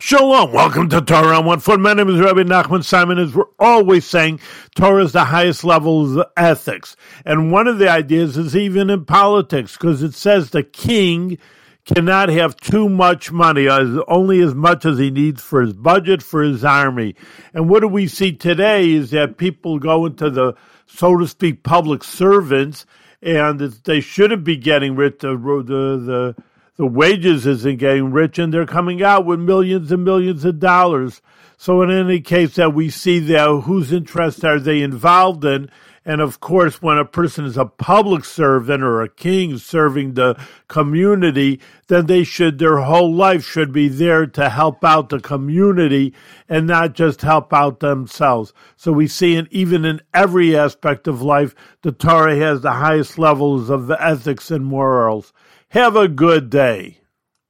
Shalom. Welcome to Torah on 1 Foot. My name is Rabbi Nachman Simon. As we're always saying, Torah is the highest level of ethics. And one of the ideas is even in politics, because it says the king cannot have too much money, only as much as he needs for his budget, for his army. And what do we see today is that people go into the, so to speak, public servants, and they shouldn't be getting rich. The wages isn't getting rich, and they're coming out with millions and millions of dollars. So in any case that we see there, whose interests are they involved in? And of course, when a person is a public servant or a king serving the community, then their whole life should be there to help out the community and not just help out themselves. So we see even in every aspect of life, the Torah has the highest levels of ethics and morals. Have a good day.